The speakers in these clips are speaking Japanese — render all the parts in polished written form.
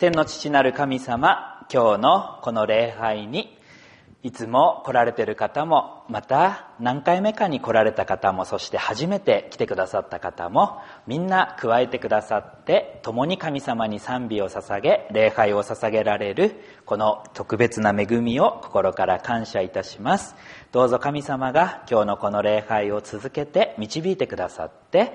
天の父なる神様、今日のこの礼拝にいつも来られている方も、また何回目かに来られた方も、そして初めて来てくださった方もみんな加えてくださって、共に神様に賛美を捧げ、礼拝を捧げられるこの特別な恵みを心から感謝いたします。どうぞ神様が今日のこの礼拝を続けて導いてくださって、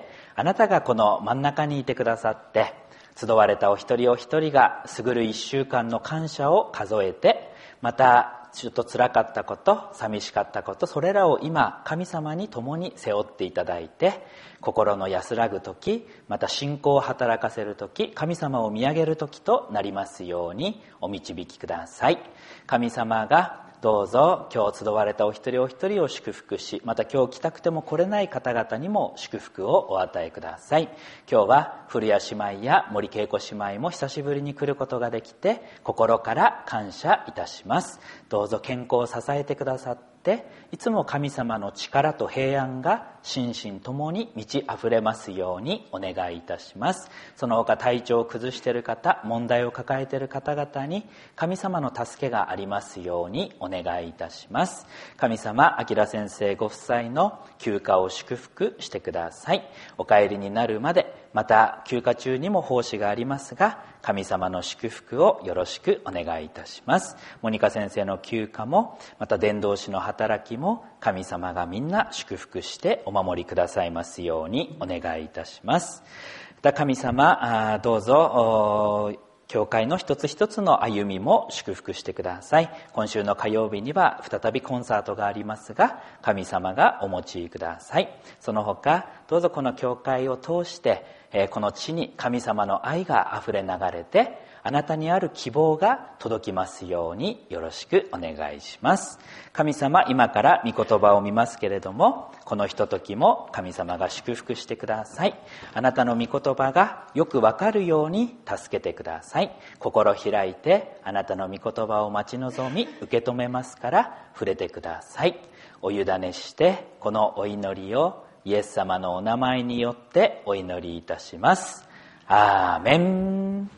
あなたがこの真ん中にいてくださって、集われたお一人お一人が過る一週間の感謝を数えて、またちょっと辛かったこと、寂しかったこと、それらを今神様に共に背負っていただいて、心の安らぐ時、また信仰を働かせる時、神様を見上げる時となりますようにお導きください。神様がどうぞ今日集われたお一人お一人を祝福し、また今日来たくても来れない方々にも祝福をお与えください。今日は古谷姉妹や森恵子姉妹も久しぶりに来ることができて、心から感謝いたします。どうぞ健康を支えてくださって、いつも神様の力と平安が心身ともに満ち溢れますようにお願いいたします。その他体調を崩している方、問題を抱えている方々に神様の助けがありますようにお願いいたします。神様、明先生ご夫妻の休暇を祝福してください。お帰りになるまで、また休暇中にも奉仕がありますが、神様の祝福をよろしくお願いいたします。モニカ先生の休暇も、また伝道師の働きも、神様がみんな祝福してお守りくださいますようにお願いいたします。また神様、どうぞ教会の一つ一つの歩みも祝福してください。今週の火曜日には再びコンサートがありますが、神様がお持ちください。その他どうぞこの教会を通してこの地に神様の愛があふれ流れて、あなたにある希望が届きますようによろしくお願いします。神様、今から御言葉を見ますけれども、このひとときも神様が祝福してください。あなたの御言葉がよくわかるように助けてください。心開いてあなたの御言葉を待ち望み受け止めますから、触れてください。お委ねしてこのお祈りをイエス様のお名前によってお祈りいたします。アーメン。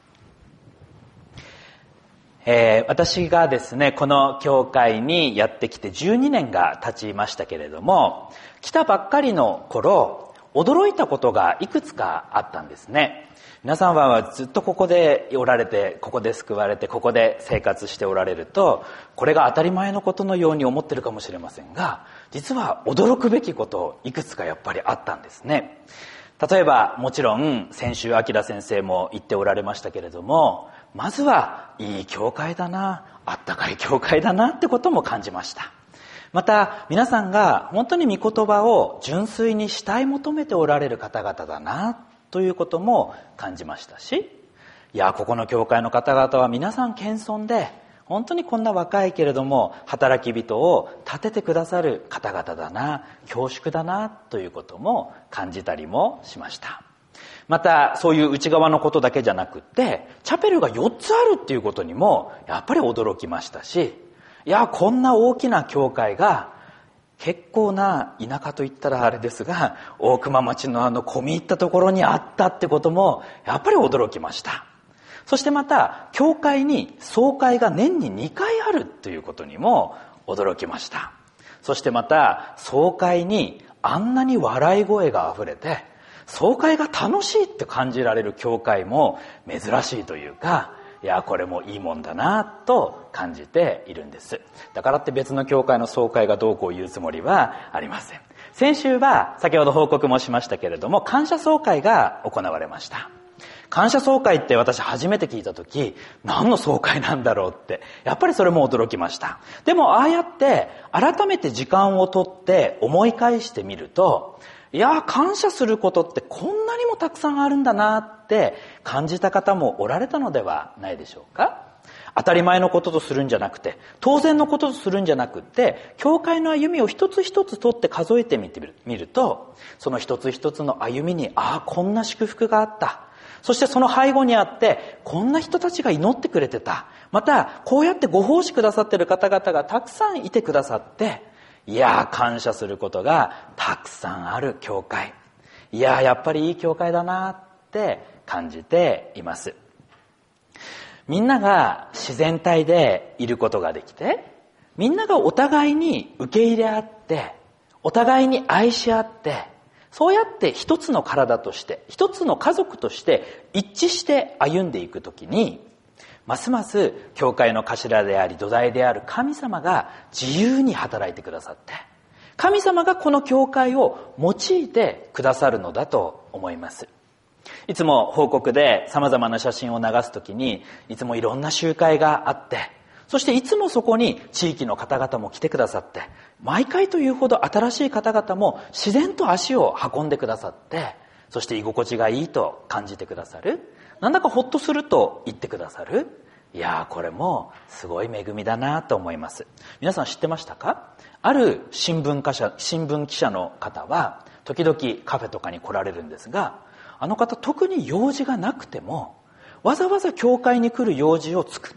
私がですね、この教会にやってきて12年が経ちましたけれども、来たばっかりの頃、驚いたことがいくつかあったんですね。皆さんはずっとここでおられて、ここで救われて、ここで生活しておられると、これが当たり前のことのように思ってるかもしれませんが、実は驚くべきこといくつかやっぱりあったんですね。例えば、もちろん先週明先生も言っておられましたけれども、まずはいい教会だな、あったかい教会だなってことも感じました。また皆さんが本当に御言葉を純粋に慕い求めておられる方々だなということも感じましたし、いや、ここの教会の方々は皆さん謙遜で、本当にこんな若いけれども働き人を立ててくださる方々だな、恐縮だなということも感じたりもしました。またそういう内側のことだけじゃなくって、チャペルが4つあるっていうことにもやっぱり驚きましたし、いや、こんな大きな教会が結構な田舎と言ったらあれですが、大熊町の込み入ったところにあったってこともやっぱり驚きました。そしてまた教会に総会が年に2回あるということにも驚きました。そしてまた総会にあんなに笑い声があふれて、総会が楽しいって感じられる教会も珍しいというか、いや、これもいいもんだなと感じているんです。だからって別の教会の総会がどうこう言うつもりはありません。先週は先ほど報告もしましたけれども、感謝総会が行われました。感謝総会って私初めて聞いたとき、何の総会なんだろうって、やっぱりそれも驚きました。でもああやって改めて時間をとって思い返してみると、いや、感謝することってこんなにもたくさんあるんだなって感じた方もおられたのではないでしょうか。当たり前のこととするんじゃなくて、当然のこととするんじゃなくて、教会の歩みを一つ一つ取って数えてみると、その一つ一つの歩みに、ああ、こんな祝福があった。そしてその背後にあって、こんな人たちが祈ってくれてた。また、こうやってご奉仕くださっている方々がたくさんいてくださって、いや、感謝することがたくさんある教会。いや、やっぱりいい教会だなって感じています。 みんなが自然体でいることができて、みんながお互いに受け入れ合って、お互いに愛し合って、そうやって一つの体として、一つの家族として一致して歩んでいくときに、ますます教会の頭であり土台である神様が自由に働いてくださって、神様がこの教会を用いてくださるのだと思います。いつも報告で様々な写真を流すときに、いつもいろんな集会があって、そしていつもそこに地域の方々も来てくださって、毎回というほど新しい方々も自然と足を運んでくださって、そして居心地がいいと感じてくださる。なんだかほっとすると言ってくださる。いやー、これもすごい恵みだなと思います。皆さん知ってましたか？ある新聞記者の方は、時々カフェとかに来られるんですが、あの方特に用事がなくても、わざわざ教会に来る用事を作って、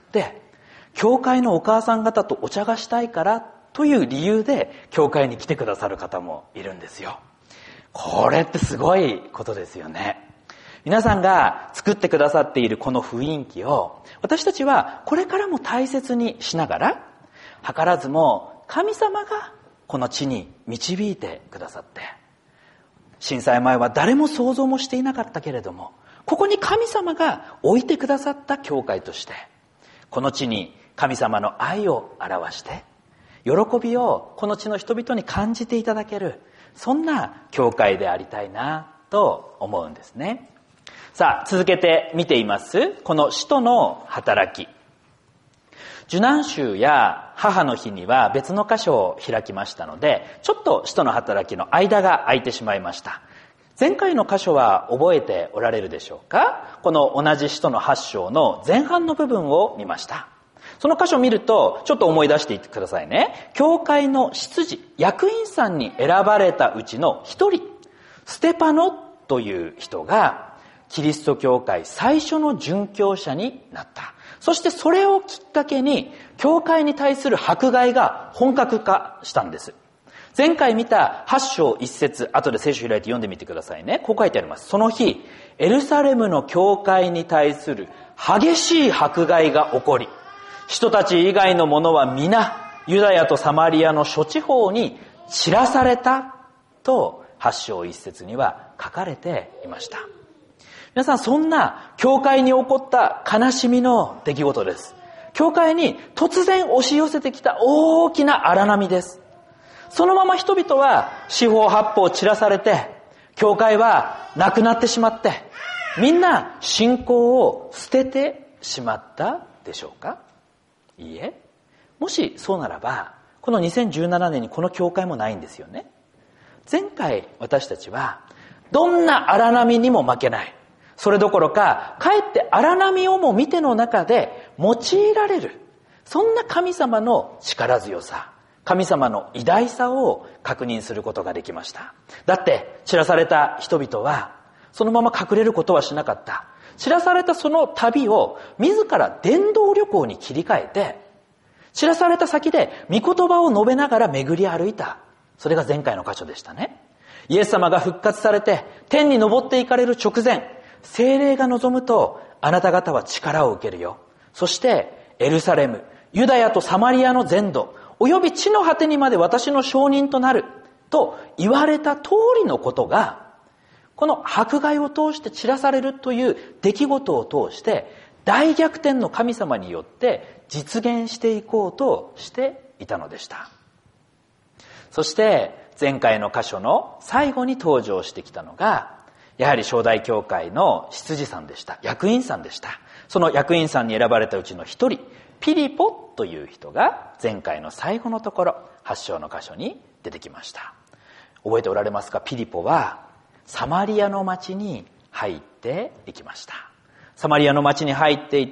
教会のお母さん方とお茶がしたいからという理由で教会に来てくださる方もいるんですよ。これってすごいことですよね。皆さんが作ってくださっているこの雰囲気を私たちはこれからも大切にしながら、図らずも神様がこの地に導いてくださって、震災前は誰も想像もしていなかったけれども、ここに神様が置いてくださった教会として、この地に神様の愛を表して、喜びをこの地の人々に感じていただける、そんな教会でありたいなと思うんですね。さあ、続けて見ています。この使徒の働き。受難週や母の日には別の箇所を開きましたので、ちょっと使徒の働きの間が空いてしまいました。前回の箇所は覚えておられるでしょうか？この同じ使徒の8章の前半の部分を見ました。その箇所を見ると、ちょっと思い出していってくださいね。教会の執事、役員さんに選ばれたうちの一人、ステパノという人が、キリスト教会最初の殉教者になった。そしてそれをきっかけに、教会に対する迫害が本格化したんです。前回見た8章1節、後で聖書開いて読んでみてくださいね。こう書いてあります。その日、エルサレムの教会に対する激しい迫害が起こり、人たち以外の者は皆、ユダヤとサマリアの諸地方に散らされたと、8章1節には書かれていました。皆さん、そんな教会に起こった悲しみの出来事です。教会に突然押し寄せてきた大きな荒波です。そのまま人々は四方八方散らされて、教会はなくなってしまって、みんな信仰を捨ててしまったでしょうか？いいえ。もしそうならば、この2017年にこの教会もないんですよね。前回私たちは、どんな荒波にも負けない。それどころか、かえって荒波をも見ての中で用いられる。そんな神様の力強さ、神様の偉大さを確認することができました。だって、散らされた人々は、そのまま隠れることはしなかった。散らされたその旅を自ら伝道旅行に切り替えて、散らされた先で御言葉を述べながら巡り歩いた。それが前回の箇所でしたね。イエス様が復活されて天に昇っていかれる直前、聖霊が望むとあなた方は力を受けるよ。そしてエルサレム、ユダヤとサマリアの全土、および地の果てにまで私の証人となると言われた通りのことが、この迫害を通して散らされるという出来事を通して大逆転の神様によって実現していこうとしていたのでした。そして前回の箇所の最後に登場してきたのが、やはり初代教会の執事さんでした。役員さんでした。その役員さんに選ばれたうちの一人、ピリポという人が前回の最後のところ、8章の箇所に出てきました。覚えておられますか？ピリポはサマリアの町に入っていきました。サマリアの町に入っていって、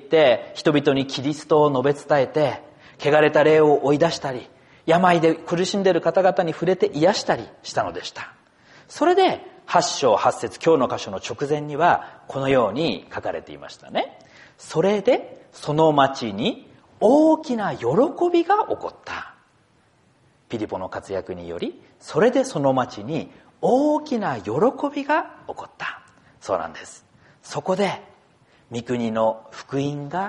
人々にキリストを述べ伝えて、汚れた霊を追い出したり、病で苦しんでいる方々に触れて癒したりしたのでした。それで8章8節、今日の箇所の直前にはこのように書かれていましたね。それでその町に大きな喜びが起こった。ピリポの活躍により、それでその町に大きな喜びが起こった。そうなんです。そこで御国の福音が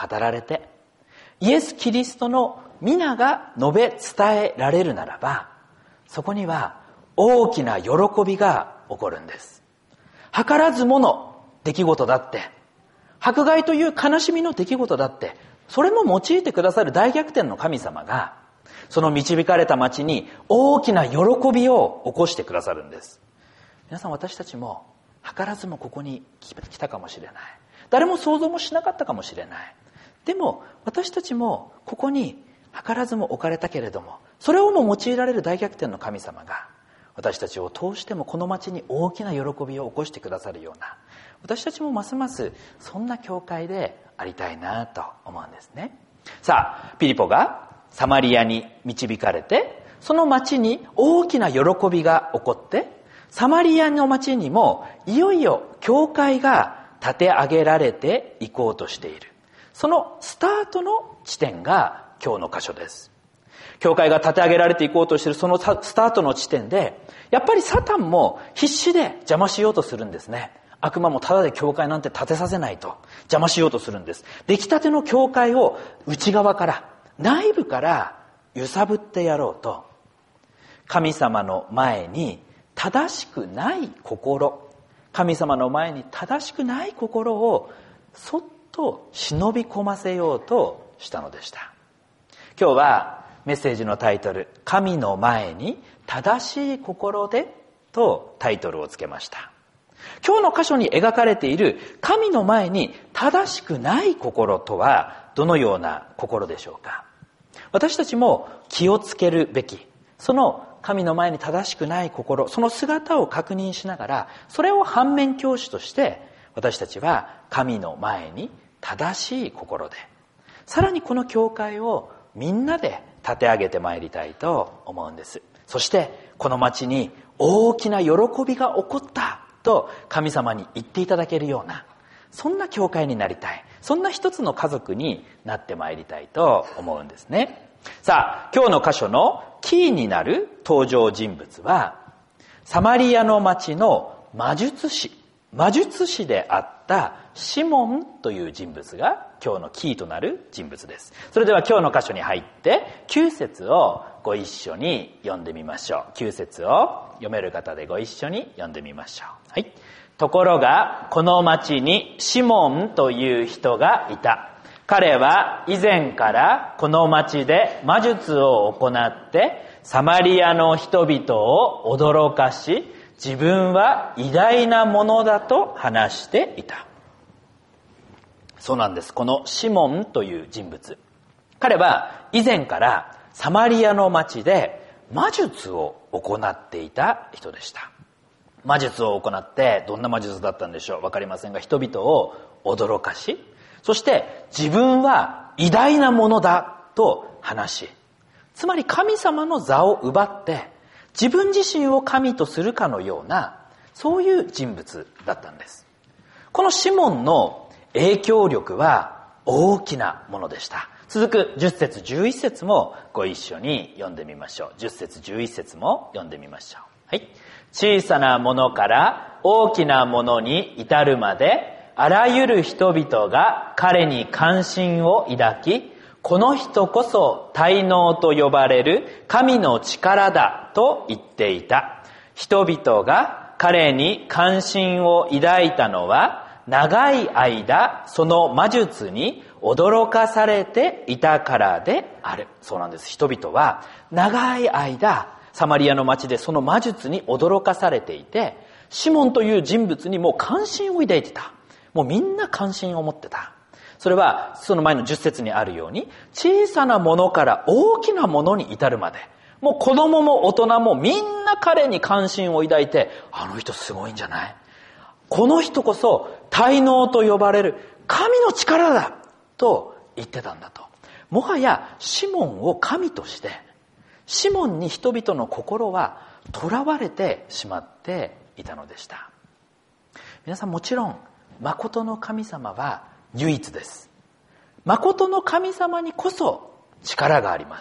語られて、イエス・キリストの皆が述べ伝えられるならば、そこには大きな喜びが起こるんです。図らずもの出来事だって、迫害という悲しみの出来事だって、それも用いてくださる大逆転の神様が、その導かれた町に大きな喜びを起こしてくださるんです。皆さん、私たちも図らずもここに来たかもしれない。誰も想像もしなかったかもしれない。でも私たちもここに図らずも置かれたけれども、それをも用いられる大逆転の神様が私たちを通してもこの町に大きな喜びを起こしてくださるような、私たちもますますそんな教会でありたいなと思うんですね。さあ、ピリポがサマリアに導かれて、その町に大きな喜びが起こって、サマリアの町にもいよいよ教会が建て上げられていこうとしている。そのスタートの地点が今日の箇所です。教会が建て上げられていこうとしているそのスタートの地点で、やっぱりサタンも必死で邪魔しようとするんですね。悪魔もただで教会なんて建てさせないと邪魔しようとするんです。出来たての教会を内側から、内部から揺さぶってやろうと、神様の前に正しくない心、神様の前に正しくない心をそっと忍び込ませようとしたのでした。今日はメッセージのタイトル、神の前に正しい心でとタイトルをつけました。今日の箇所に描かれている神の前に正しくない心とはどのような心でしょうか。私たちも気をつけるべき、その神の前に正しくない心、その姿を確認しながら、それを反面教師として私たちは神の前に正しい心で、さらにこの教会をみんなで立て上げてまいりたいと思うんです。そしてこの町に大きな喜びが起こったと神様に言っていただけるような、そんな教会になりたい、そんな一つの家族になってまいりたいと思うんですね。さあ、今日の箇所のキーになる登場人物は、サマリアの町の魔術師であったシモンという人物が今日のキーとなる人物です。それでは今日の箇所に入って9節をご一緒に読んでみましょう。9節を読める方でご一緒に読んでみましょう。はい。ところがこの町にシモンという人がいた。彼は以前からこの町で魔術を行ってサマリアの人々を驚かし、自分は偉大なものだと話していた。そうなんです。このシモンという人物、彼は以前からサマリアの町で魔術を行っていた人でした。魔術を行って、どんな魔術だったんでしょう、わかりませんが、人々を驚かし、そして自分は偉大なものだと話し、つまり神様の座を奪って自分自身を神とするかのような、そういう人物だったんです。このシモンの影響力は大きなものでした。続く10節11節もご一緒に読んでみましょう。10節11節も読んでみましょう。はい。小さなものから大きなものに至るまで、あらゆる人々が彼に関心を抱き、この人こそ大能と呼ばれる神の力だと言っていた。人々が彼に関心を抱いたのは、長い間その魔術に驚かされていたからである。そうなんです。人々は長い間サマリアの町でその魔術に驚かされていて、シモンという人物にもう関心を抱いてた。もうみんな関心を持ってた。それはその前の10節にあるように、小さなものから大きなものに至るまで、もう子供も大人もみんな彼に関心を抱いて、あの人すごいんじゃない？この人こそ大能と呼ばれる神の力だと言ってたんだと。もはやシモンを神として、シモンに人々の心は囚われてしまっていたのでした。皆さん、もちろん真の神様は唯一です。真の神様にこそ力があります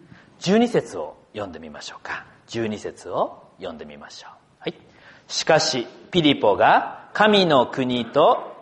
。12節を読んでみましょうか。12節を読んでみましょう。はい。しかしピリポが神の国と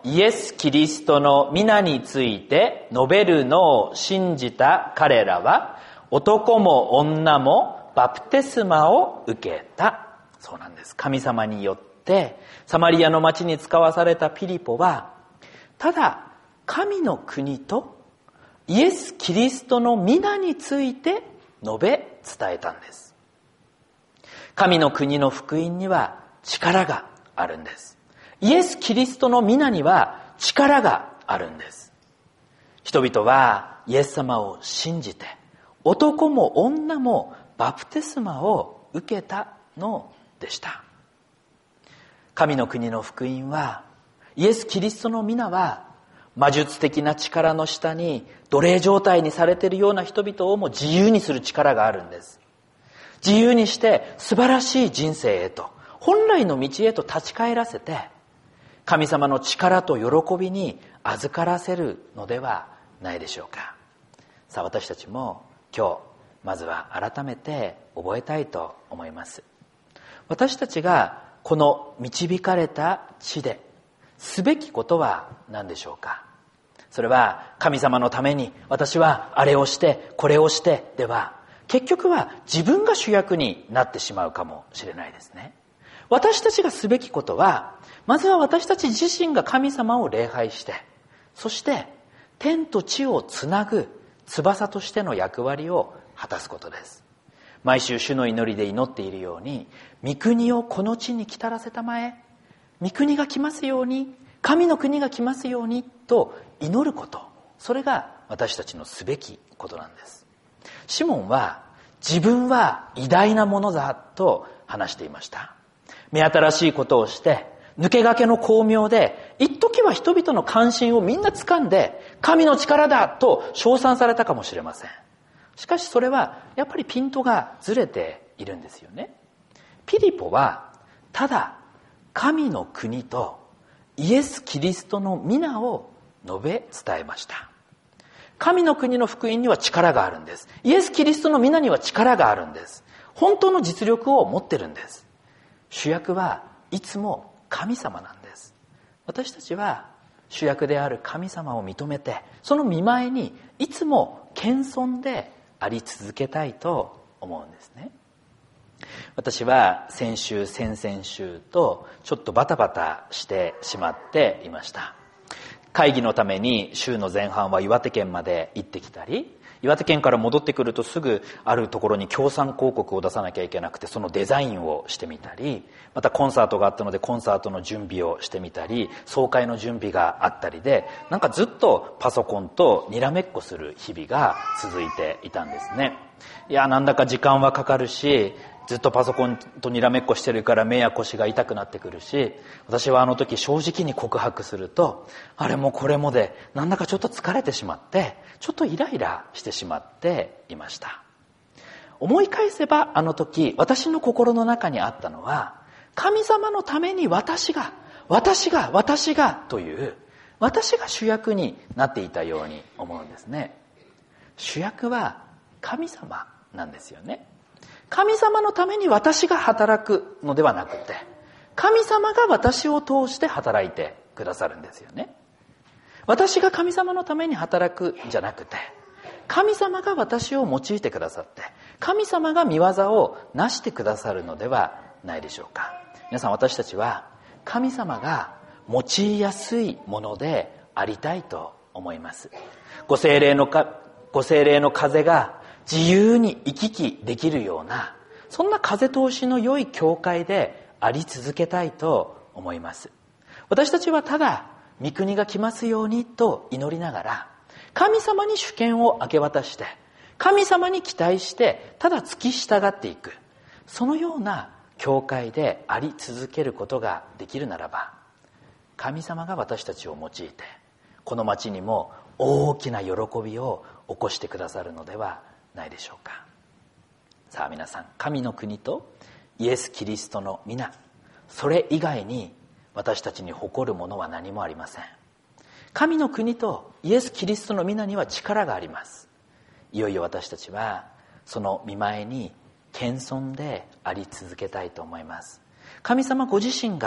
イエス・キリストの皆について述べるのを信じた彼らは、男も女もバプテスマを受けた。そうなんです。神様によってサマリアの町に使わされたピリポは、ただ神の国とイエス・キリストの皆について述べ伝えたんです。神の国の福音には力があるんです。イエス・キリストの皆には力があるんです。人々はイエス様を信じて、男も女もバプテスマを受けたのでした。神の国の福音は、イエス・キリストの皆は魔術的な力の下に奴隷状態にされているような人々をも自由にする力があるんです。自由にして素晴らしい人生へと、本来の道へと立ち返らせて、神様の力と喜びに預からせるのではないでしょうか。さあ、私たちも今日まずは改めて覚えたいと思います。私たちがこの導かれた地ですべきことは何でしょうか。それは神様のために私はあれをしてこれをしてでは、結局は自分が主役になってしまうかもしれないですね。私たちがすべきことは、まずは私たち自身が神様を礼拝して、そして天と地をつなぐ翼としての役割を果たすことです。毎週主の祈りで祈っているように、御国をこの地に来たらせたまえ、御国が来ますように、神の国が来ますようにと祈ること、それが私たちのすべきことなんです。シモンは自分は偉大なものだと話していました。目新しいことをして抜け駆けの巧妙で、一時は人々の関心をみんな掴んで神の力だと称賛されたかもしれません。しかしそれはやっぱりピントがずれているんですよね。ピリポはただ神の国とイエス・キリストの皆を述べ伝えました。神の国の福音には力があるんです。イエス・キリストの皆には力があるんです。本当の実力を持ってるんです。主役はいつも神様なんです。私たちは主役である神様を認めて、その見前にいつも謙遜であり続けたいと思うんですね。私は先週先々週とちょっとバタバタしてしまっていました。会議のために週の前半は岩手県まで行ってきたり、岩手県から戻ってくるとすぐあるところに協賛広告を出さなきゃいけなくて、そのデザインをしてみたり、またコンサートがあったのでコンサートの準備をしてみたり、総会の準備があったりで、なんかずっとパソコンとにらめっこする日々が続いていたんですね。いや、なんだか時間はかかるし、ずっとパソコンとにらめっこしてるから目や腰が痛くなってくるし、私はあの時正直に告白すると、あれもこれもでなんだかちょっと疲れてしまって、ちょっとイライラしてしまっていました。思い返せばあの時私の心の中にあったのは、神様のために私がという、私が主役になっていたように思うんですね。主役は神様なんですよね。神様のために私が働くのではなくて、神様が私を通して働いてくださるんですよね。私が神様のために働くんじゃなくて、神様が私を用いてくださって、神様が御業をなしてくださるのではないでしょうか。皆さん、私たちは神様が用いやすいものでありたいと思います。ご聖霊の風が自由に行き来できるような、そんな風通しの良い教会であり続けたいと思います。私たちはただ御国が来ますようにと祈りながら、神様に主権を明け渡して、神様に期待してただ付き従っていく、そのような教会であり続けることができるならば、神様が私たちを用いてこの町にも大きな喜びを起こしてくださるのではないでしょうか。さあ皆さん、神の国とイエス・キリストの皆、それ以外に私たちに誇るものは何もありません。神の国とイエス・キリストの皆には力があります。いよいよ私たちはその御前に謙遜であり続けたいと思います。神様ご自身が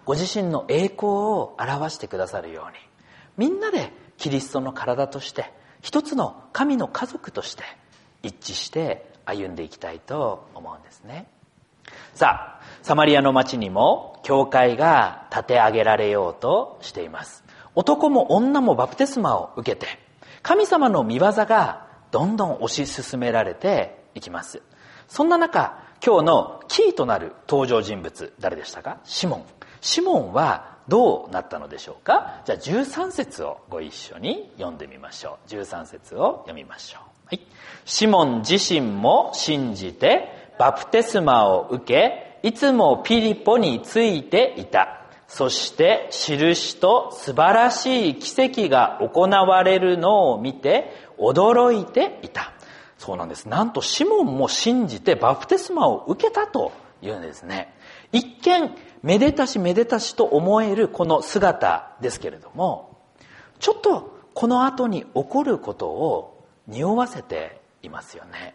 ご自身の栄光を表してくださるように、みんなでキリストの体として一つの神の家族として一致して歩んでいきたいと思うんですね。さあ、サマリアの町にも教会が建て上げられようとしています。男も女もバプテスマを受けて、神様の御業がどんどん推し進められていきます。そんな中、今日のキーとなる登場人物、誰でしたか？シモン。シモンはどうなったのでしょうか？じゃあ13節をご一緒に読んでみましょう。13節を読みましょう。はい。シモン自身も信じてバプテスマを受け、いつもピリポについていた。そして印と素晴らしい奇跡が行われるのを見て驚いていた。そうなんです。なんとシモンも信じてバプテスマを受けたというんですね。一見めでたしめでたしと思えるこの姿ですけれども、ちょっとこの後に起こることを匂わせていますよね。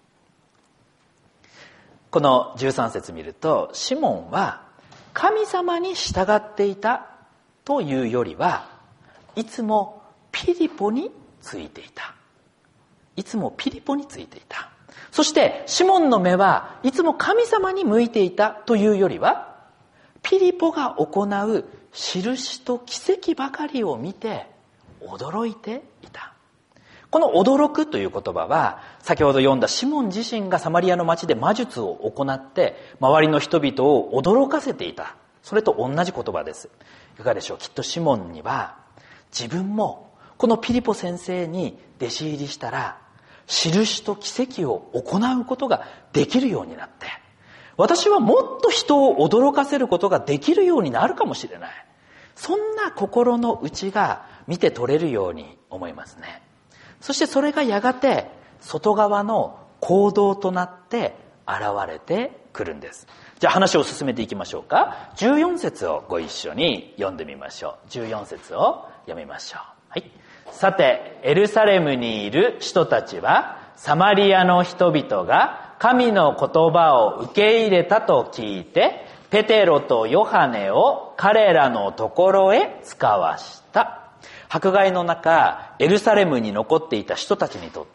この13節見ると、シモンは神様に従っていたというよりは、いつもピリポについていた。いつもピリポについていた。そしてシモンの目はいつも神様に向いていたというよりは、ピリポが行う印と奇跡ばかりを見て驚いていた。この驚くという言葉は、先ほど読んだシモン自身がサマリアの町で魔術を行って周りの人々を驚かせていた。それと同じ言葉です。いかがでしょう？きっとシモンには自分もこのピリポ先生に弟子入りしたら印と奇跡を行うことができるようになって、私はもっと人を驚かせることができるようになるかもしれない。そんな心の内が見て取れるように思いますね。そしてそれがやがて外側の行動となって現れてくるんです。じゃあ話を進めていきましょうか。14節をご一緒に読んでみましょう。14節を読みましょう。はい。さて、エルサレムにいる人たちは、サマリアの人々が神の言葉を受け入れたと聞いて、ペテロとヨハネを彼らのところへ使わした。迫害の中、エルサレムに残っていた人たちにとって、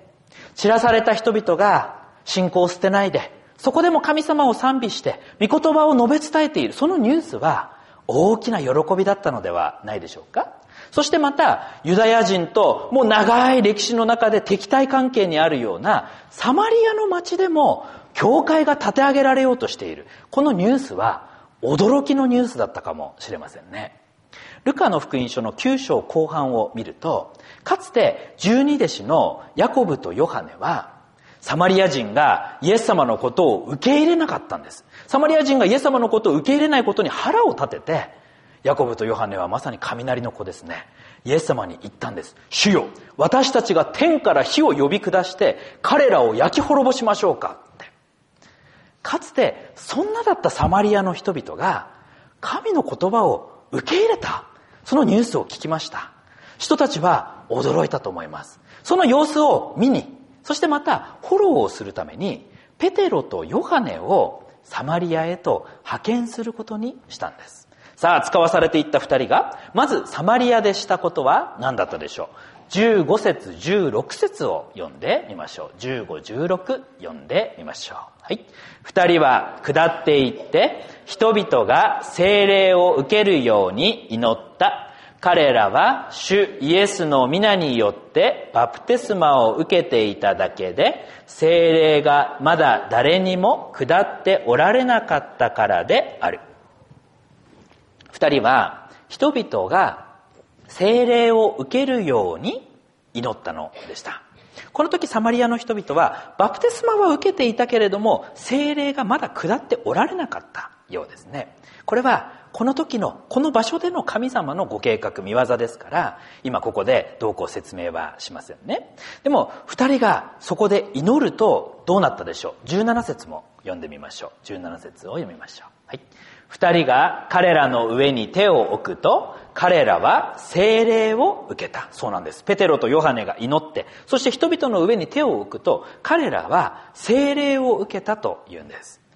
散らされた人々が信仰を捨てないで、そこでも神様を賛美して、御言葉を述べ伝えている、そのニュースは大きな喜びだったのではないでしょうか。そしてまた、ユダヤ人ともう長い歴史の中で敵対関係にあるようなサマリアの町でも教会が立て上げられようとしている。このニュースは驚きのニュースだったかもしれませんね。ルカの福音書の9章後半を見ると、かつて12弟子のヤコブとヨハネは、サマリア人がイエス様のことを受け入れなかったんです。サマリア人がイエス様のことを受け入れないことに腹を立てて、ヤコブとヨハネはまさに雷の子ですね。イエス様に言ったんです。主よ、私たちが天から火を呼び下して彼らを焼き滅ぼしましょうかって。かつてそんなだったサマリアの人々が神の言葉を受け入れた。そのニュースを聞きました。人たちは驚いたと思います。その様子を見に、そしてまたフォローをするためにペテロとヨハネをサマリアへと派遣することにしたんです。さあ、使わされていった二人がまずサマリアでしたことは何だったでしょう。15節16節を読んでみましょう。15、16読んでみましょう。はい。二人は下っていって人々が聖霊を受けるように祈った。彼らは主イエスの皆によってバプテスマを受けていただけで、聖霊がまだ誰にも下っておられなかったからである。二人は人々が聖霊を受けるように祈ったのでした。この時サマリアの人々はバプテスマは受けていたけれども、聖霊がまだ下っておられなかったようですね。これはこの時のこの場所での神様のご計画、御業ですから、今ここでどうこう説明はしませんね。でも二人がそこで祈るとどうなったでしょう。17節も読んでみましょう。17節を読みましょう。はい。二人が彼らの上に手を置くと、彼らは聖霊を受けた。そうなんです。ペテロとヨハネが祈って、そして人々の上に手を置くと、彼らは聖霊を受けたというんです。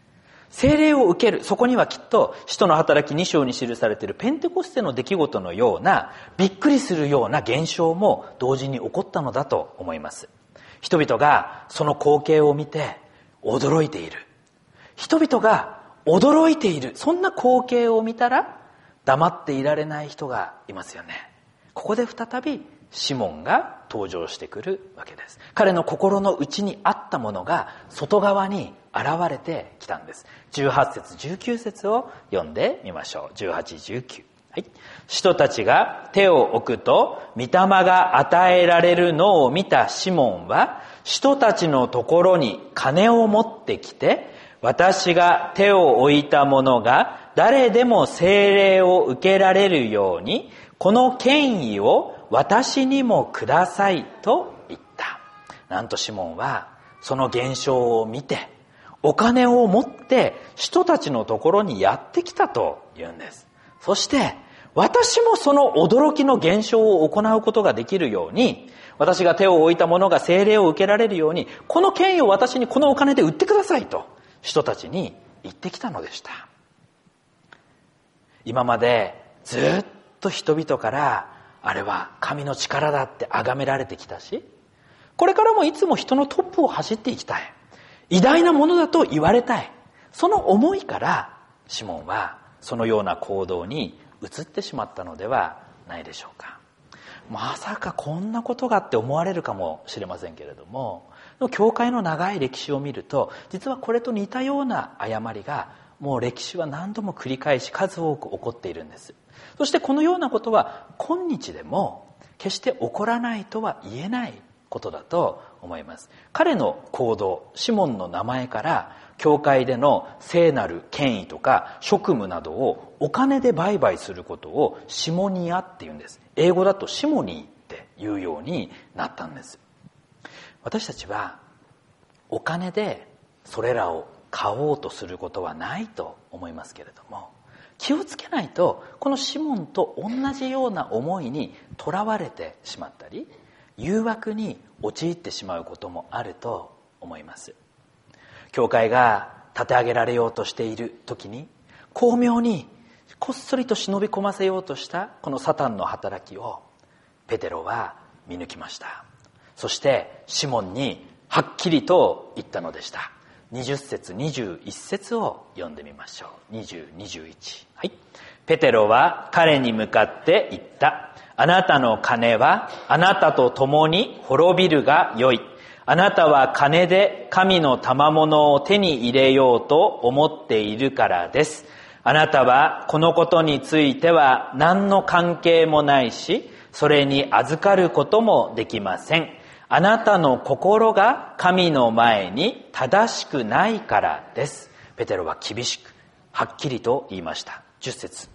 聖霊を受ける。そこにはきっと使徒の働き2章に記されているペンテコステの出来事のような、びっくりするような現象も同時に起こったのだと思います。人々がその光景を見て驚いている。人々が驚いている。そんな光景を見たら黙っていられない人がいますよね。ここで再びシモンが登場してくるわけです。彼の心の内にあったものが外側に現れてきたんです。18節19節を読んでみましょう。18、19。はい。使徒たちが手を置くと、御霊が与えられるのを見たシモンは、使徒たちのところに金を持ってきて、私が手を置いた者が誰でも聖霊を受けられるように、この権威を私にもくださいと言った。なんとシモンはその現象を見て、お金を持って人たちのところにやってきたと言うんです。そして私もその驚きの現象を行うことができるように、私が手を置いた者が聖霊を受けられるように、この権威を私にこのお金で売ってくださいと人たちに言ってきたのでした。今までずっと人々からあれは神の力だって崇められてきたし、これからもいつも人のトップを走っていきたい、偉大なものだと言われたい、その思いからシモンはそのような行動に移ってしまったのではないでしょうか。まさかこんなことがって思われるかもしれませんけれども、教会の長い歴史を見ると、実はこれと似たような誤りがもう歴史は何度も繰り返し数多く起こっているんです。そしてこのようなことは今日でも決して起こらないとは言えないことだと思います。彼の行動、シモンの名前から教会での聖なる権威とか職務などをお金で売買することをシモニアっていうんです。英語だとシモニーっていうようになったんです。私たちはお金でそれらを買おうとすることはないと思いますけれども、気をつけないとこのシモンと同じような思いにとらわれてしまったり、誘惑に陥ってしまうこともあると思います。教会が立て上げられようとしている時に、巧妙にこっそりと忍び込ませようとしたこのサタンの働きをペテロは見抜きました。そしてシモンにはっきりと言ったのでした。20節21節を読んでみましょう。20、21。はい。ペテロは彼に向かって言った。あなたの金はあなたと共に滅びるがよい。あなたは金で神の賜物を手に入れようと思っているからです。あなたはこのことについては何の関係もないし、それに預かることもできません。あなたの心が神の前に正しくないからです。ペテロは厳しくはっきりと言いました。20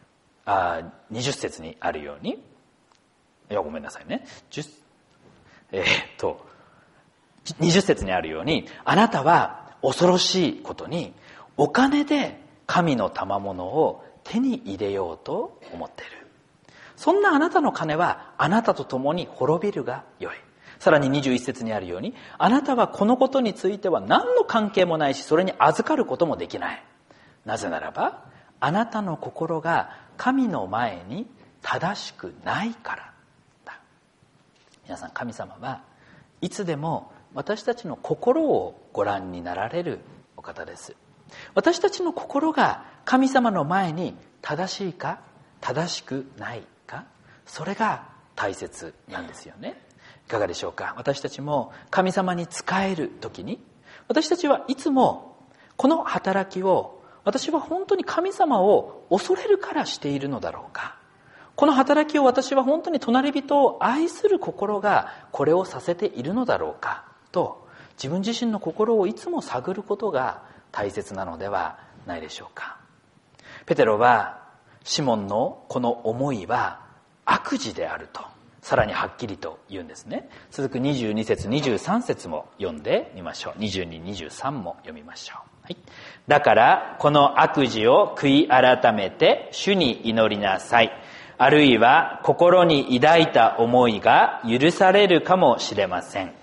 節にあるように、ごめんなさいね。20節にあるように、あなたは恐ろしいことにお金で神の賜物を手に入れようと思っている。そんなあなたの金はあなたと共に滅びるがよい。さらに21節にあるように、あなたはこのことについては何の関係もないし、それに預かることもできない。なぜならば、あなたの心が神の前に正しくないからだ。皆さん、神様はいつでも私たちの心をご覧になられるお方です。私たちの心が神様の前に正しいか正しくないか、それが大切なんですよね。いかがでしょうか。私たちも神様に仕えるときに、私たちはいつもこの働きを、私は本当に神様を恐れるからしているのだろうか、この働きを私は本当に隣人を愛する心がこれをさせているのだろうかと、自分自身の心をいつも探ることが大切なのではないでしょうか。ペテロはシモンのこの思いは悪事であるとさらにはっきりと言うんですね。続く22節23節も読んでみましょう。22、23も読みましょう。はい。だからこの悪事を悔い改めて主に祈りなさい。あるいは心に抱いた思いが許されるかもしれません。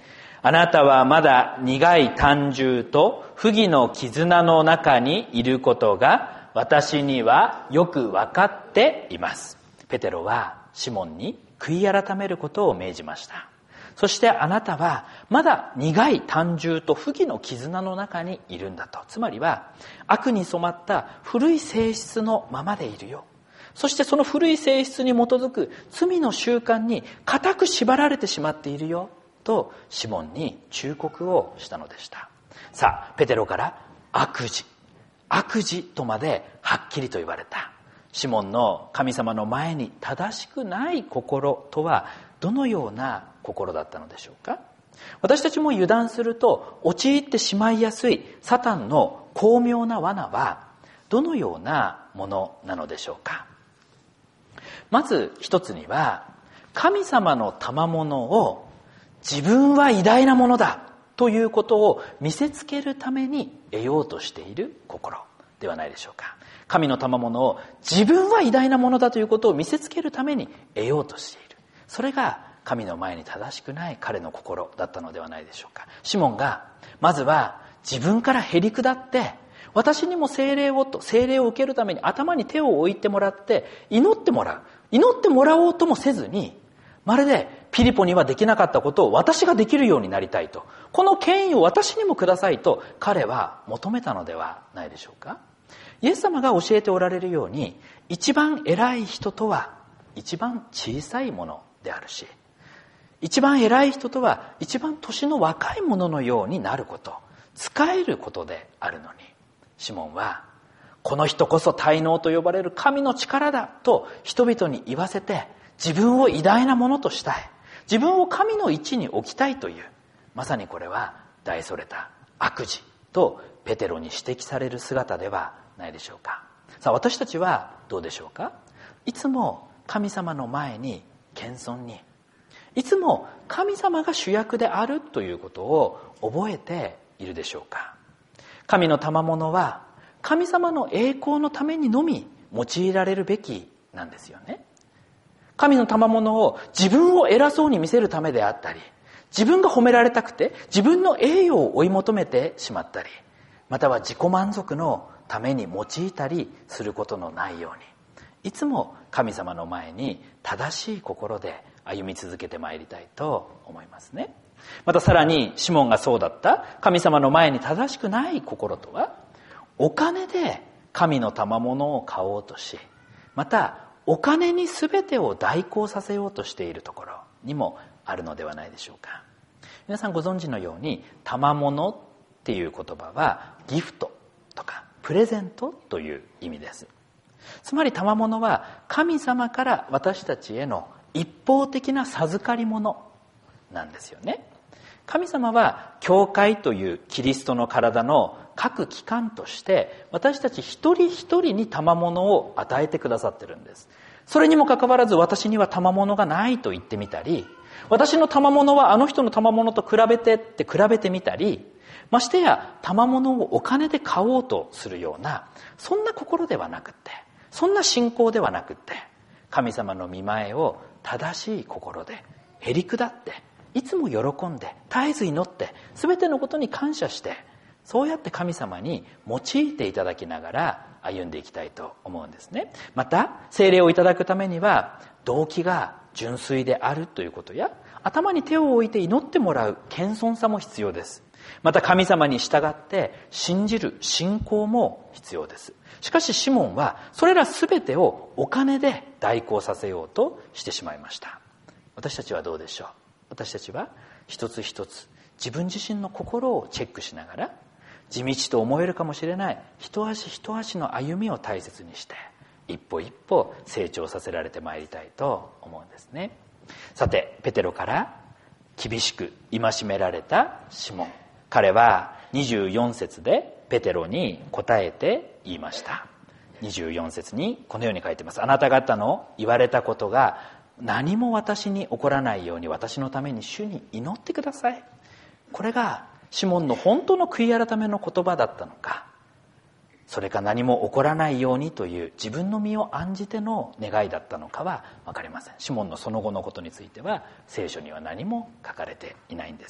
あなたはまだ苦い胆汁と不義の絆の中にいることが私にはよく分かっています。ペテロはシモンに悔い改めることを命じました。そしてあなたはまだ苦い胆汁と不義の絆の中にいるんだと。つまりは悪に染まった古い性質のままでいるよ。そしてその古い性質に基づく罪の習慣に固く縛られてしまっているよとシモンに忠告をしたのでした。さあペテロから悪事とまではっきりと言われた。シモンの神様の前に正しくない心とはどのような心だったのでしょうか。私たちも油断すると陥ってしまいやすいサタンの巧妙な罠はどのようなものなのでしょうか。まず一つには、神様の賜物を自分は偉大なものだということを見せつけるために得ようとしている心ではないでしょうか。神の賜物を自分は偉大なものだということを見せつけるために得ようとしている。それが神の前に正しくない彼の心だったのではないでしょうか。シモンがまずは自分からへりくだって、私にも聖霊を受けるために頭に手を置いてもらって祈ってもらおうともせずに、まるでピリポにはできなかったことを私ができるようになりたいと、この権威を私にもくださいと彼は求めたのではないでしょうか。イエス様が教えておられるように、一番偉い人とは一番小さいものであるし、一番偉い人とは一番年の若いもののようになること、仕えることであるのに、シモンはこの人こそ大能と呼ばれる神の力だと人々に言わせて、自分を偉大なものとしたい、自分を神の位置に置きたいという、まさにこれは大それた悪事とペテロに指摘される姿ではないでしょうか。さあ私たちはどうでしょうか。いつも神様の前に謙遜に、いつも神様が主役であるということを覚えているでしょうか。神の賜物は神様の栄光のためにのみ用いられるべきなんですよね。神の賜物を自分を偉そうに見せるためであったり、自分が褒められたくて自分の栄誉を追い求めてしまったり、または自己満足のために用いたりすることのないように、いつも神様の前に正しい心で歩み続けてまいりたいと思いますね。またさらにシモンがそうだった神様の前に正しくない心とは、お金で神の賜物を買おうとし、またお金に全てを代行させようとしているところにもあるのではないでしょうか。皆さんご存知のように、賜物っていう言葉はギフトとかプレゼントという意味です。つまり賜物は神様から私たちへの一方的な授かり物なんですよね。神様は教会というキリストの体の各機関として私たち一人一人に賜物を与えてくださってるんです。それにもかかわらず私には賜物がないと言ってみたり、私の賜物はあの人の賜物と比べてみたり、ましてや賜物をお金で買おうとするような、そんな心ではなくって、そんな信仰ではなくって、神様の御前を正しい心でへりくだって、いつも喜んで絶えず祈って全てのことに感謝して、そうやって神様に用いていただきながら歩んでいきたいと思うんですね。また聖霊をいただくためには動機が純粋であるということや、頭に手を置いて祈ってもらう謙遜さも必要です。また神様に従って信じる信仰も必要です。しかしシモンはそれら全てをお金で代行させようとしてしまいました。私たちはどうでしょう。私たちは一つ一つ自分自身の心をチェックしながら、地道と思えるかもしれない一足一足の歩みを大切にして、一歩一歩成長させられてまいりたいと思うんですね。さてペテロから厳しく戒められたシモン、彼は24節でペテロに答えて言いました。24節にこのように書いてます。あなた方の言われたことが何も私に起こらないように私のために主に祈ってください。これがシモンの本当の悔い改めの言葉だったのか、それか何も起こらないようにという自分の身を案じての願いだったのかは分かりません。シモンのその後のことについては聖書には何も書かれていないんです。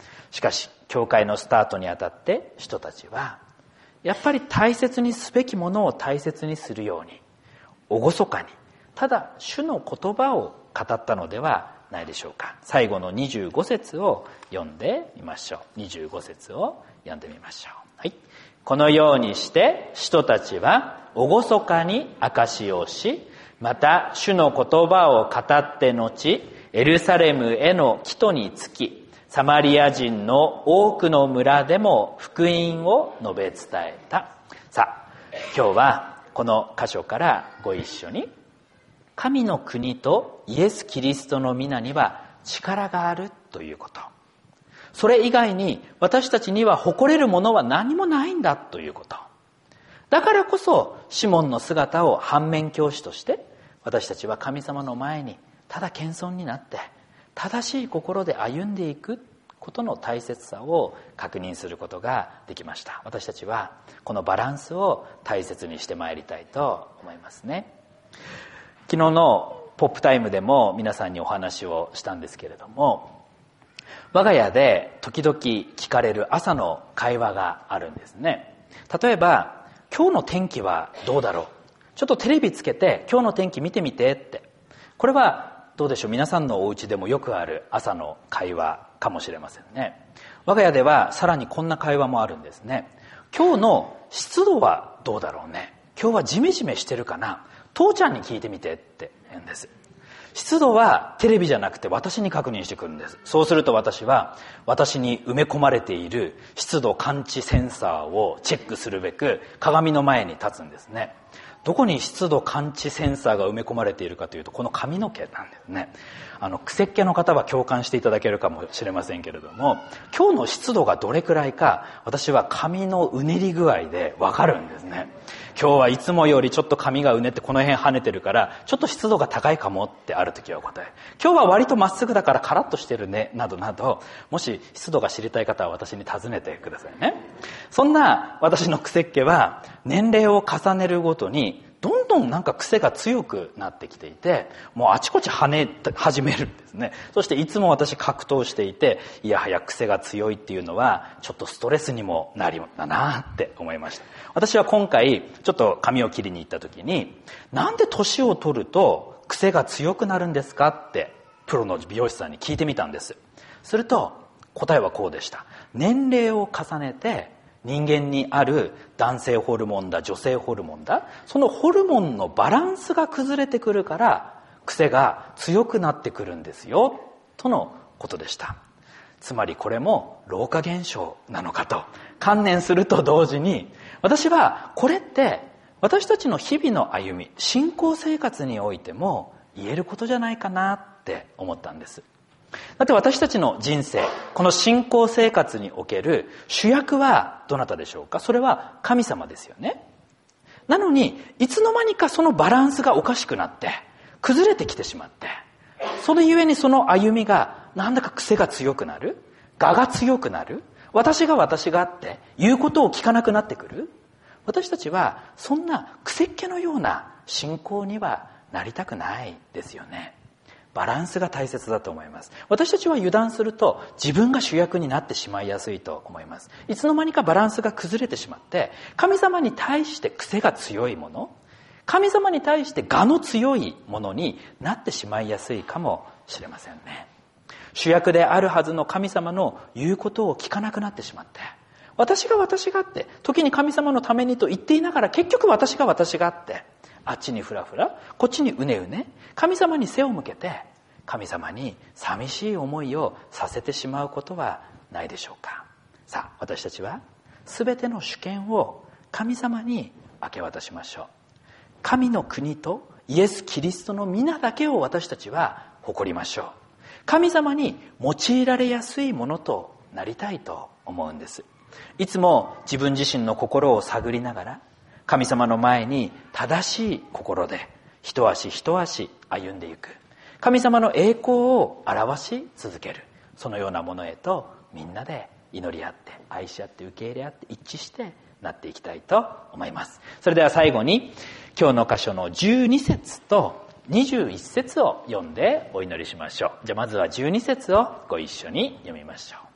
しかし教会のスタートにあたって人たちはやっぱり大切にすべきものを大切にするように厳かにただ主の言葉を語ったのではないでしょうか。最後の25節を読んでみましょう。25節を読んでみましょう。はい。このようにして人たちは厳かに証しをし、また主の言葉を語って後、エルサレムへの帰途につき、サマリア人の多くの村でも福音を述べ伝えた。さあ、今日はこの箇所からご一緒に、神の国とイエス・キリストの皆には力があるということ。それ以外に私たちには誇れるものは何もないんだということ。だからこそシモンの姿を反面教師として私たちは神様の前にただ謙遜になって正しい心で歩んでいくことの大切さを確認することができました。私たちはこのバランスを大切にしてまいりたいと思いますね。昨日のポップタイムでも皆さんにお話をしたんですけれども、我が家で時々聞かれる朝の会話があるんですね。例えば、今日の天気はどうだろう、ちょっとテレビつけて今日の天気見てみてって。これはどうでしょう、皆さんのお家でもよくある朝の会話かもしれませんね。我が家ではさらにこんな会話もあるんですね。今日の湿度はどうだろうね、今日はジメジメしてるかな、父ちゃんに聞いてみてって言うんです。湿度はテレビじゃなくて私に確認してくるんです。そうすると私は私に埋め込まれている湿度感知センサーをチェックするべく鏡の前に立つんですね。どこに湿度感知センサーが埋め込まれているかというと、この髪の毛なんですね。癖っ気の方は共感していただけるかもしれませんけれども、今日の湿度がどれくらいか私は髪のうねり具合でわかるんですね。今日はいつもよりちょっと髪がうねってこの辺跳ねてるからちょっと湿度が高いかもってある時は答え、今日は割とまっすぐだからカラッとしてるねなどなど、もし湿度が知りたい方は私に尋ねてくださいね。そんな私の癖っ気は年齢を重ねるごとにどんどんなんか癖が強くなってきていて、もうあちこち跳ね始めるんですね。そしていつも私格闘していて、いやはや癖が強いっていうのはちょっとストレスにもなるだなって思いました。私は今回ちょっと髪を切りに行った時に、なんで年を取ると癖が強くなるんですかってプロの美容師さんに聞いてみたんです。すると答えはこうでした。年齢を重ねて人間にある男性ホルモンだ女性ホルモンだ、そのホルモンのバランスが崩れてくるから癖が強くなってくるんですよとのことでした。つまりこれも老化現象なのかと観念すると同時に、私はこれって私たちの日々の歩み、信仰生活においても言えることじゃないかなって思ったんです。だって私たちの人生、この信仰生活における主役はどなたでしょうか。それは神様ですよね。なのにいつの間にかそのバランスがおかしくなって崩れてきてしまって、それゆえにその歩みがなんだか癖が強くなる、我が強くなる、私がって言うことを聞かなくなってくる。私たちはそんな癖っ気のような信仰にはなりたくないですよね。バランスが大切だと思います。私たちは油断すると自分が主役になってしまいやすいと思います。いつの間にかバランスが崩れてしまって、神様に対して癖が強いもの、神様に対して我の強いものになってしまいやすいかもしれませんね。主役であるはずの神様の言うことを聞かなくなってしまって、私がって時に神様のためにと言っていながら結局私がってあっちにフラフラこっちにうねうね神様に背を向けて神様に寂しい思いをさせてしまうことはないでしょうか。さあ、私たちは全ての主権を神様に明け渡しましょう。神の国とイエス・キリストの皆だけを私たちは誇りましょう。神様に用いられやすいものとなりたいと思うんです。いつも自分自身の心を探りながら神様の前に正しい心で一足一足歩んでいく、神様の栄光を表し続ける、そのようなものへとみんなで祈り合って愛し合って受け入れ合って一致してなっていきたいと思います。それでは最後に今日の箇所の12節と21節を読んでお祈りしましょう。じゃあまずは12節をご一緒に読みましょう。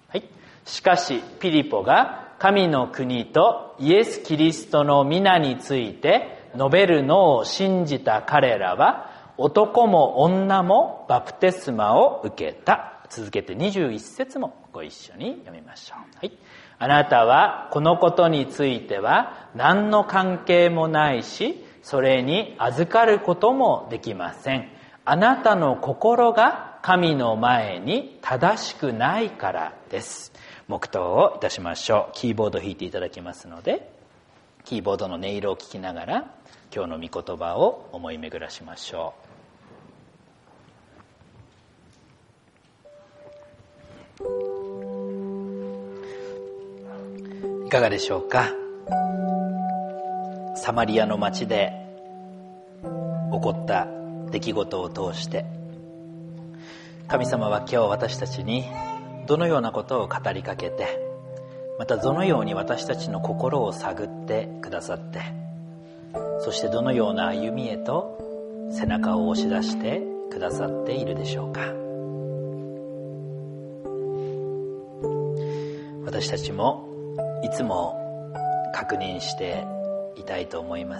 はい。しかしピリポが神の国とイエス・キリストの皆について述べるのを信じた彼らは、男も女もバプテスマを受けた。続けて21節もご一緒に読みましょう。はい。あなたはこのことについては何の関係もないし、それに預かることもできません。あなたの心が神の前に正しくないからです。黙祷をいたしましょう。キーボード弾いていただきますので、キーボードの音色を聞きながら今日の御言葉を思い巡らしましょう。いかがでしょうか。サマリアの町で起こった出来事を通して神様は今日私たちにどのようなことを語りかけて、またどのように私たちの心を探ってくださって、そしてどのような歩みへと背中を押し出してくださっているでしょうか。私たちもいつも確認していたいと思います。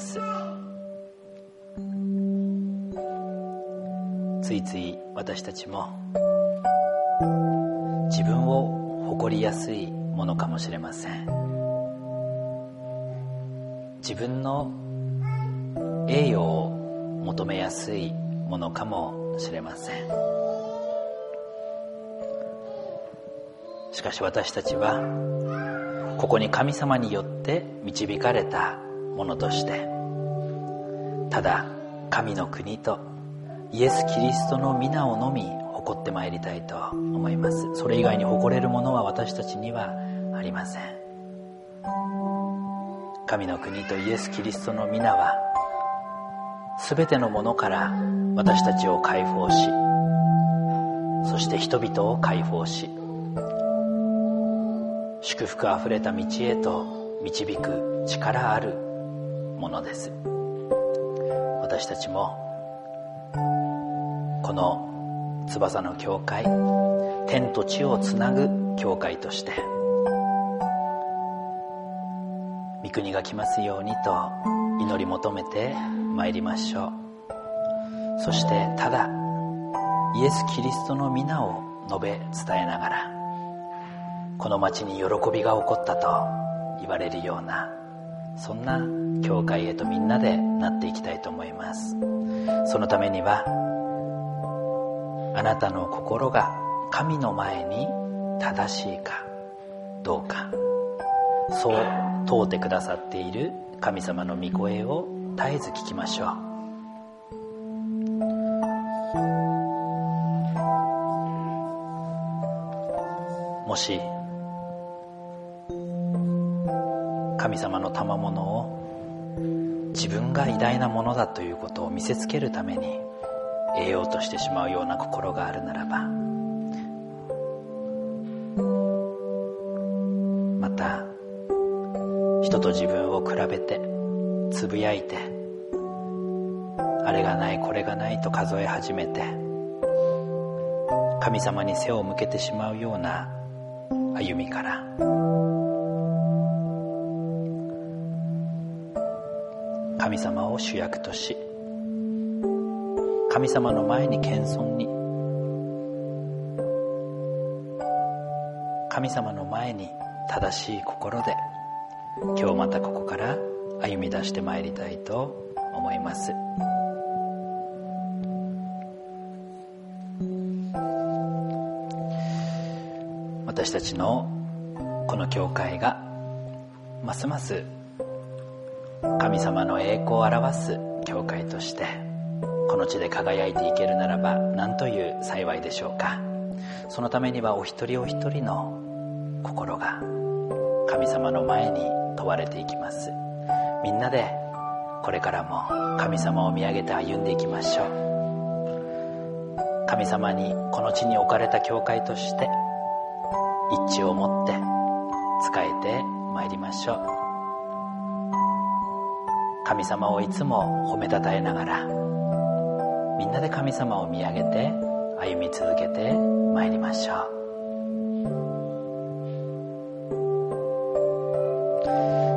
ついつい私たちも自分を誇りやすいものかもしれません。自分の栄誉を求めやすいものかもしれません。しかし私たちはここに神様によって導かれたものとして、ただ神の国とイエス・キリストの皆をのみ誇ってまいりたいと思います。それ以外に誇れるものは私たちにはありません。神の国とイエス・キリストの皆はすべてのものから私たちを解放し、そして人々を解放し、祝福あふれた道へと導く力あるものです。私たちもこの翼の教会、天と地をつなぐ教会として御国が来ますようにと祈り求めてまいりましょう。そしてただイエス・キリストの皆を述べ伝えながら、この町に喜びが起こったと言われるような、そんな教会へとみんなでなっていきたいと思います。そのためにはあなたの心が神の前に正しいかどうか、そう問うてくださっている神様の御声を絶えず聞きましょう。もし神様の賜物を自分が偉大なものだということを見せつけるために得ようとしてしまうような心があるならば、また人と自分を比べてつぶやいて、あれがないこれがないと数え始めて神様に背を向けてしまうような歩みから、神様を主役とし、神様の前に謙遜に、神様の前に正しい心で今日またここから歩み出してまいりたいと思います。私たちのこの教会がますます神様の栄光を表す教会としてこの地で輝いていけるならば何という幸いでしょうか。そのためにはお一人お一人の心が神様の前に問われていきます。みんなでこれからも神様を見上げて歩んでいきましょう。神様にこの地に置かれた教会として一致を持って仕えてまいりましょう。神様をいつも褒めたたえながらみんなで神様を見上げて歩み続けてまいりましょう。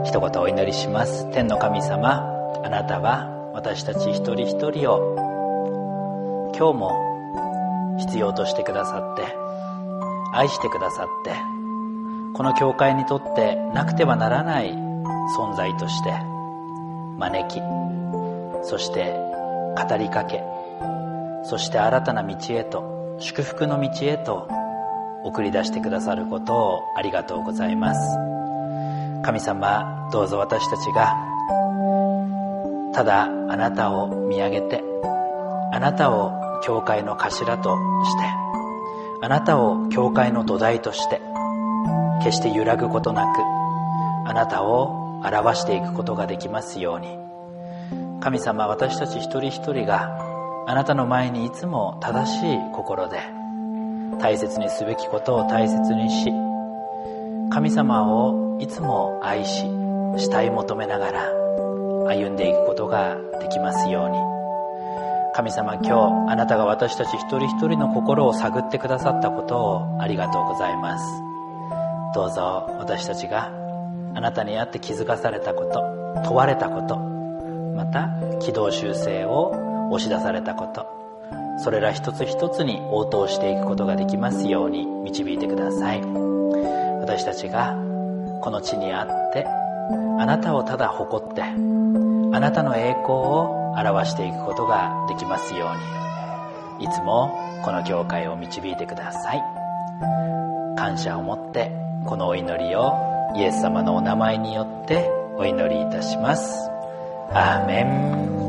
一言お祈りします。天の神様、あなたは私たち一人一人を今日も必要としてくださって、愛してくださって、この教会にとってなくてはならない存在として招き、そして語りかけ、そして新たな道へと、祝福の道へと送り出してくださることをありがとうございます。神様、どうぞ私たちがただあなたを見上げて、あなたを教会の頭として、あなたを教会の土台として決して揺らぐことなくあなたを表していくことができますように。神様、私たち一人一人があなたの前にいつも正しい心で大切にすべきことを大切にし、神様をいつも愛し慕い求めながら歩んでいくことができますように。神様、今日あなたが私たち一人一人の心を探ってくださったことをありがとうございます。どうぞ私たちがあなたにあって気づかされたこと、問われたこと、また軌道修正を押し出されたこと、それら一つ一つに応答していくことができますように導いてください。私たちがこの地にあってあなたをただ誇って、あなたの栄光を表していくことができますように、いつもこの教会を導いてください。感謝を持ってこのお祈りをイエス様のお名前によってお祈りいたします。アーメン。